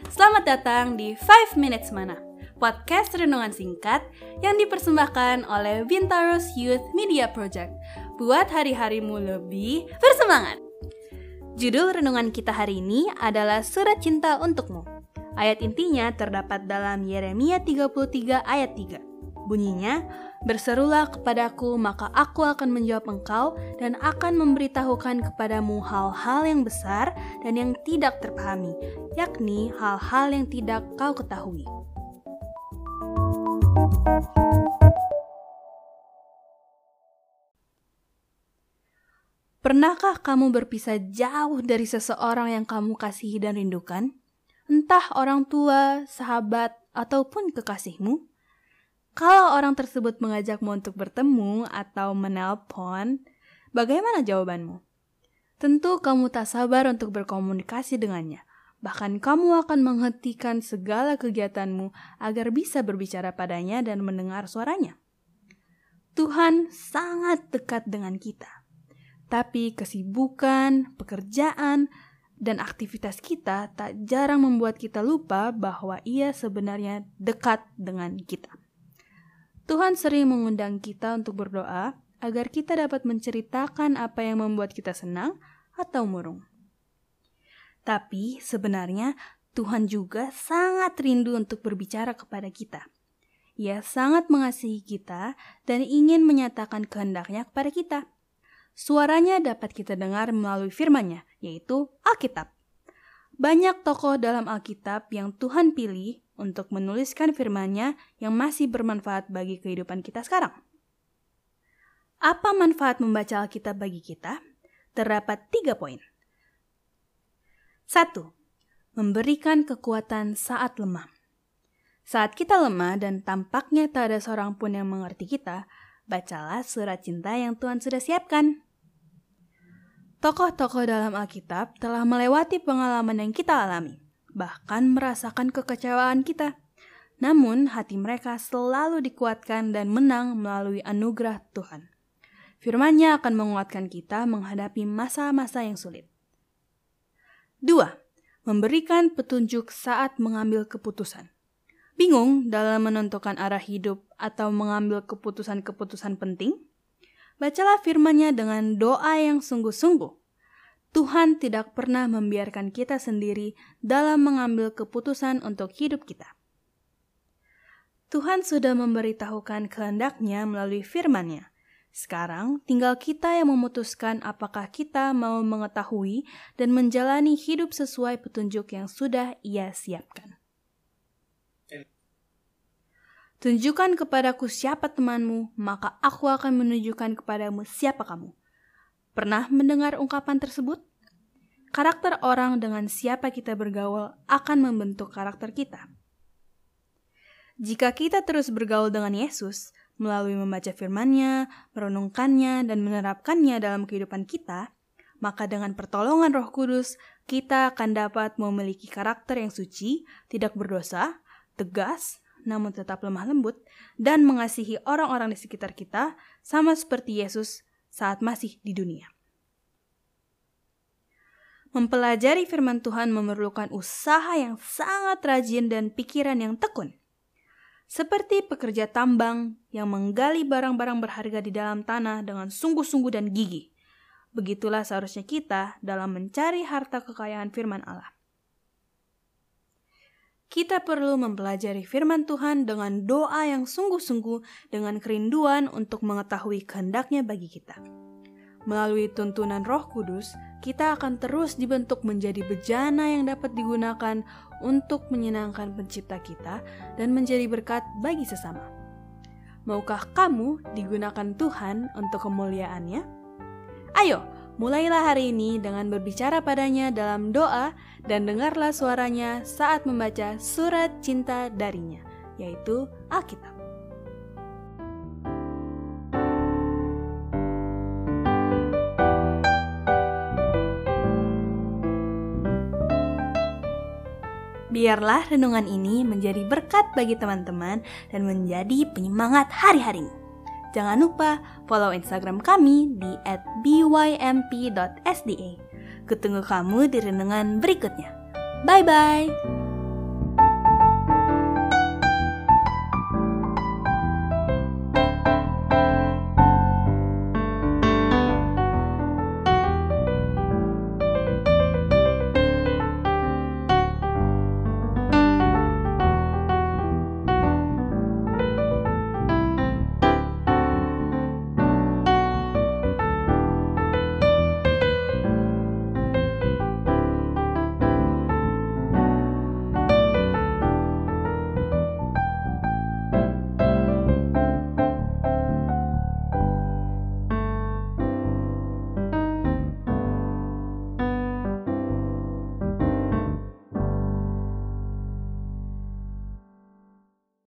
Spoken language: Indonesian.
Selamat datang di 5 Minutes Mana, podcast renungan singkat yang dipersembahkan oleh Bintaros Youth Media Project. Buat hari-harimu lebih bersemangat. Judul renungan kita hari ini adalah Surat Cinta Untukmu. Ayat intinya terdapat dalam Yeremia 33 ayat 3. Bunyinya, "Berserulah kepadaku, maka aku akan menjawab engkau dan akan memberitahukan kepadamu hal-hal yang besar dan yang tidak terpahami, yakni hal-hal yang tidak kau ketahui." Pernahkah kamu berpisah jauh dari seseorang yang kamu kasihi dan rindukan? Entah orang tua, sahabat, ataupun kekasihmu? Kalau orang tersebut mengajakmu untuk bertemu atau menelpon, bagaimana jawabanmu? Tentu kamu tak sabar untuk berkomunikasi dengannya. Bahkan kamu akan menghentikan segala kegiatanmu agar bisa berbicara padanya dan mendengar suaranya. Tuhan sangat dekat dengan kita. Tapi kesibukan, pekerjaan, dan aktivitas kita tak jarang membuat kita lupa bahwa Ia sebenarnya dekat dengan kita. Tuhan sering mengundang kita untuk berdoa agar kita dapat menceritakan apa yang membuat kita senang atau murung. Tapi sebenarnya Tuhan juga sangat rindu untuk berbicara kepada kita. Ia sangat mengasihi kita dan ingin menyatakan kehendaknya kepada kita. Suaranya dapat kita dengar melalui firman-Nya, yaitu Alkitab. Banyak tokoh dalam Alkitab yang Tuhan pilih untuk menuliskan firman-Nya yang masih bermanfaat bagi kehidupan kita sekarang. Apa manfaat membaca Alkitab bagi kita? Terdapat 3 poin. 1. Memberikan kekuatan saat lemah. Saat kita lemah dan tampaknya tak ada seorang pun yang mengerti kita, bacalah surat cinta yang Tuhan sudah siapkan. Tokoh-tokoh dalam Alkitab telah melewati pengalaman yang kita alami, bahkan merasakan kekecewaan kita. Namun, hati mereka selalu dikuatkan dan menang melalui anugerah Tuhan. Firman-Nya akan menguatkan kita menghadapi masa-masa yang sulit. 2. Memberikan petunjuk saat mengambil keputusan. Bingung dalam menentukan arah hidup atau mengambil keputusan-keputusan penting? Bacalah firman-Nya dengan doa yang sungguh-sungguh. Tuhan tidak pernah membiarkan kita sendiri dalam mengambil keputusan untuk hidup kita. Tuhan sudah memberitahukan kehendak-Nya melalui firman-Nya. Sekarang tinggal kita yang memutuskan apakah kita mau mengetahui dan menjalani hidup sesuai petunjuk yang sudah Ia siapkan. Tunjukkan kepadaku siapa temanmu, maka aku akan menunjukkan kepadamu siapa kamu. Pernah mendengar ungkapan tersebut? Karakter orang dengan siapa kita bergaul akan membentuk karakter kita. Jika kita terus bergaul dengan Yesus, melalui membaca firman-Nya, merenungkannya, dan menerapkannya dalam kehidupan kita, maka dengan pertolongan Roh Kudus, kita akan dapat memiliki karakter yang suci, tidak berdosa, tegas, namun tetap lemah lembut, dan mengasihi orang-orang di sekitar kita, sama seperti Yesus saat masih di dunia. Mempelajari firman Tuhan memerlukan usaha yang sangat rajin dan pikiran yang tekun. Seperti pekerja tambang yang menggali barang-barang berharga di dalam tanah dengan sungguh-sungguh dan gigih. Begitulah seharusnya kita dalam mencari harta kekayaan firman Allah. Kita perlu mempelajari firman Tuhan dengan doa yang sungguh-sungguh dengan kerinduan untuk mengetahui kehendak-Nya bagi kita. Melalui tuntunan Roh Kudus, kita akan terus dibentuk menjadi bejana yang dapat digunakan untuk menyenangkan Pencipta kita dan menjadi berkat bagi sesama. Maukah kamu digunakan Tuhan untuk kemuliaan-Nya? Ayo, mulailah hari ini dengan berbicara padanya dalam doa dan dengarlah suaranya saat membaca surat cinta darinya, yaitu Alkitab. Biarlah renungan ini menjadi berkat bagi teman-teman dan menjadi penyemangat hari-harimu. Jangan lupa follow Instagram kami di @bymp.sda. Kutunggu kamu di renungan berikutnya. Bye-bye!